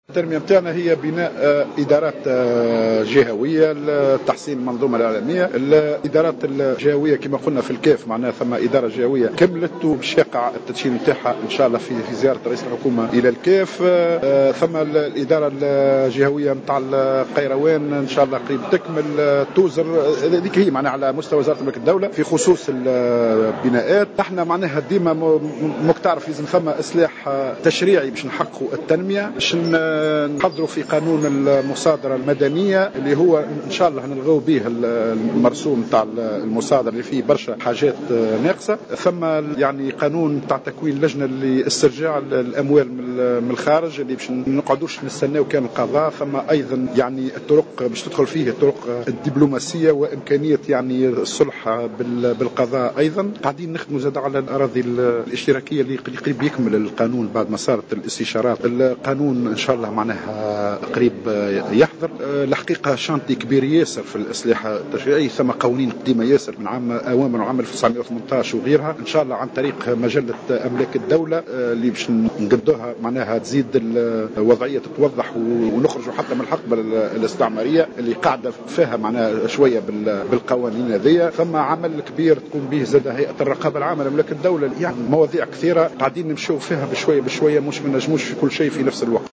التنمية متاعنا هي بناء إدارات جهوية لتحسين المنظومة الإعلامية. الإدارات الجهوية كما قلنا في الكيف معناها ثم إدارة جهوية كملت وباش يقع التدشين نتاعها إن شاء الله في زيارة رئيس الحكومة إلى الكيف. ثم الإدارة الجهوية نتاع القيروان إن شاء الله قريب تكمل توزر. هذيك هي معناها على مستوى وزارة ملك الدولة في خصوص البناءات. احنا معناها ديما مكتعرف لازم ثم إصلاح تشريعي باش نحققوا التنمية، باش نحضروا في قانون المصادرة المدنية اللي هو إن شاء الله نلغوا به المرسوم تاع المصادرة اللي فيه برشا حاجات ناقصة. ثم يعني قانون تاع تكوين لجنة لاسترجاع الأموال من الخارج اللي باش نقعدوش نستناو كان القضاء. ثم أيضا يعني الطرق باش تدخل فيه الطرق الدبلوماسية وإمكانية يعني الصلح بالقضاء. أيضا قاعدين نخدموا زاد على الأراضي الاشتراكية اللي قريب يكمل القانون بعد ما صارت الاستشارات. القانون إن شاء الله معناها قريب يحضر. الحقيقة شانتي كبير ياسر في الإصلاح التشريعي، ثم قوانين قديمة ياسر من أوامر عام 1918 وغيرها. إن شاء الله عن طريق مجلة أملاك الدولة اللي باش نقدوها معناها تزيد الوضعية تتوضح ونخرجوا حتى من الحقبة الاستعمارية اللي قاعدة فيها معناها شوية بالقوانين هذية. ثم عمل كبير تقوم به زاد هيئة الرقابة العامة لأملاك الدولة. يعني مواضيع كثيرة قاعدين نمشوا فيها بشوية بشوية، مش منجموش في كل شيء في نفس الوقت.